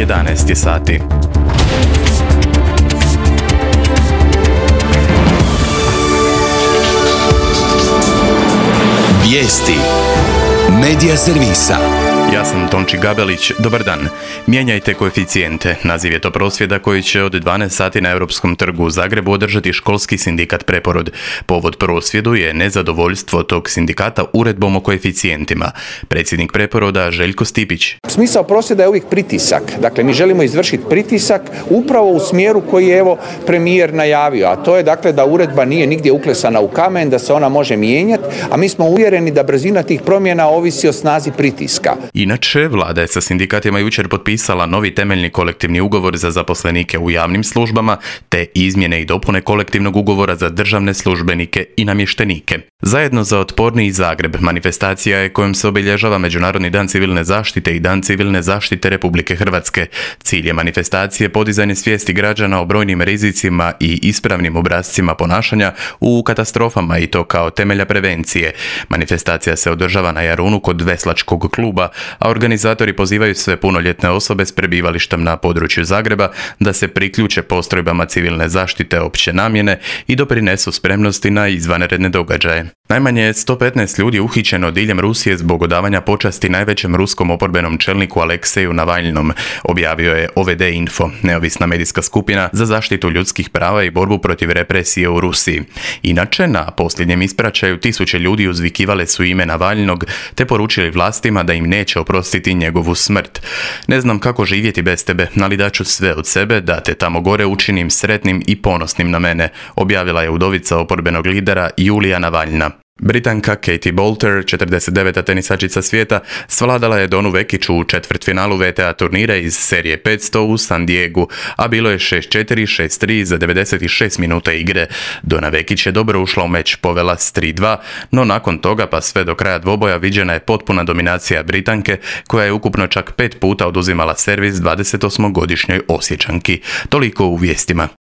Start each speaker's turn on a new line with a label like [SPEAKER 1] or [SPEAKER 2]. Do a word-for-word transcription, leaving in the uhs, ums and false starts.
[SPEAKER 1] jedanaest je sati.
[SPEAKER 2] Vijesti Medija servisa.
[SPEAKER 1] Ja sam Tonči Gabelić, dobar dan. Mijenjajte koeficijente. Naziv je to prosvjeda koji će od dvanaest sati na Europskom trgu u Zagrebu održati školski sindikat Preporod. Povod prosvjedu je nezadovoljstvo tog sindikata uredbom o koeficijentima. Predsjednik Preporoda Željko Stipić.
[SPEAKER 3] Smisao prosvjeda je uvijek pritisak. Dakle, mi želimo izvršiti pritisak upravo u smjeru koji je evo premijer najavio, a to je dakle da uredba nije nigdje uklesana u kamen, da se ona može mijenjati, a mi smo uvjereni da brzina tih promjena ovisi o snazi pritiska.
[SPEAKER 1] Inače, vlada je sa sindikatima jučer potpisala novi temeljni kolektivni ugovor za zaposlenike u javnim službama, te izmjene i dopune kolektivnog ugovora za državne službenike i namještenike. Zajedno za otporniji Zagreb manifestacija je kojom se obilježava Međunarodni dan civilne zaštite i Dan civilne zaštite Republike Hrvatske. Cilj je manifestacije podizanje svijesti građana o brojnim rizicima i ispravnim obrascima ponašanja u katastrofama i to kao temelja prevencije. Manifestacija se održava na Jarunu kod Veslačkog kluba, a organizatori pozivaju sve punoljetne osobe s prebivalištem na području Zagreba da se priključe postrojbama civilne zaštite opće namjene i doprinesu spremnosti na izvanredne događaje. Najmanje je sto petnaest ljudi uhićeno diljem Rusije zbog odavanja počasti najvećem ruskom oporbenom čelniku Alekseju Navalnom, objavio je O V D Info, neovisna medijska skupina za zaštitu ljudskih prava i borbu protiv represije u Rusiji. Inače, na posljednjem ispraćaju tisuće ljudi uzvikivale su ime Navalnog te poručili vlastima da im neće oprostiti njegovu smrt. Ne znam kako živjeti bez tebe, ali daću sve od sebe da te tamo gore učinim sretnim i ponosnim na mene, objavila je udovica oporbenog lidera Julija Navalna. Britanka Katie Boulter, četrdeset deveta tenisačica svijeta, svladala je Donu Vekiću u četvrtfinalu V T A turnira iz serije petsto u San Diegu, a bilo je šest četiri, šest tri za devedeset šest minuta igre. Dona Vekić je dobro ušla u meč, povela s tri dva, no nakon toga pa sve do kraja dvoboja viđena je potpuna dominacija Britanke, koja je ukupno čak pet puta oduzimala servis dvadesetosmogodišnjoj Osječanki. Toliko u vijestima.